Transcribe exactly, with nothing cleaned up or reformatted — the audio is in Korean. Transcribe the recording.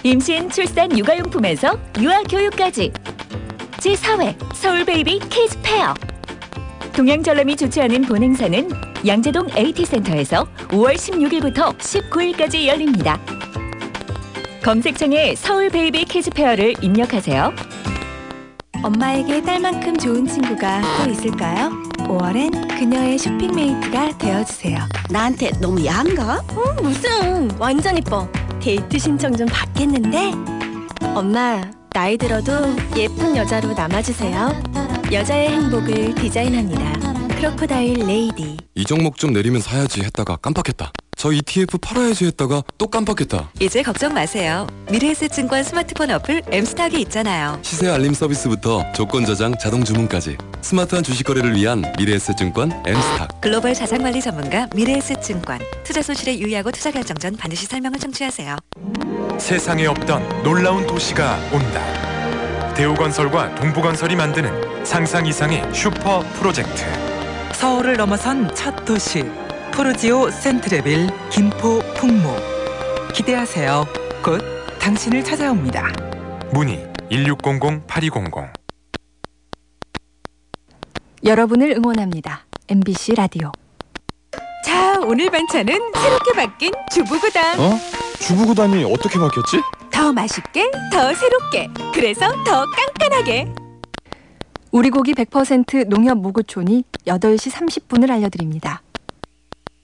임신, 출산, 육아용품에서 유아교육까지. 제사 회 서울 베이비 키즈 페어. 동양전람이 주최하는 본행사는 양재동 에이티센터에서 오월 십육일부터 십구일까지 열립니다. 검색창에 서울 베이비 키즈 페어를 입력하세요. 엄마에게 딸만큼 좋은 친구가 또 있을까요? 오월엔 그녀의 쇼핑메이트가 되어주세요. 나한테 너무 야한가? 음, 무슨 완전 이뻐. 데이트 신청 좀 받겠는데? 엄마, 나이 들어도 예쁜 여자로 남아주세요. 여자의 행복을 디자인합니다. 크로코다일 레이디. 이 종목 좀 내리면 사야지 했다가 깜빡했다. 저 이티에프 팔아야지 했다가 또 깜빡했다. 이제 걱정 마세요. 미래에셋증권 스마트폰 어플 엠스탁이 있잖아요. 시세 알림 서비스부터 조건 저장, 자동 주문까지 스마트한 주식 거래를 위한 미래에셋증권 엠스탁. 글로벌 자산관리 전문가 미래에셋증권. 투자 손실에 유의하고 투자 결정 전 반드시 설명을 청취하세요. 세상에 없던 놀라운 도시가 온다. 대우건설과 동부건설이 만드는 상상 이상의 슈퍼 프로젝트. 서울을 넘어선 첫 도시 포르지오 센트레빌 김포 풍무. 기대하세요. 곧 당신을 찾아옵니다. 문의 일육공공 팔이공공. 여러분을 응원합니다. 엠비씨 라디오. 자, 오늘 반찬은 새롭게 바뀐 주부구단. 어? 주부구단이 어떻게 바뀌었지? 더 맛있게, 더 새롭게, 그래서 더 깐깐하게. 우리 고기 백 퍼센트 농협 무구촌이 여덟 시 삼십 분을 알려드립니다.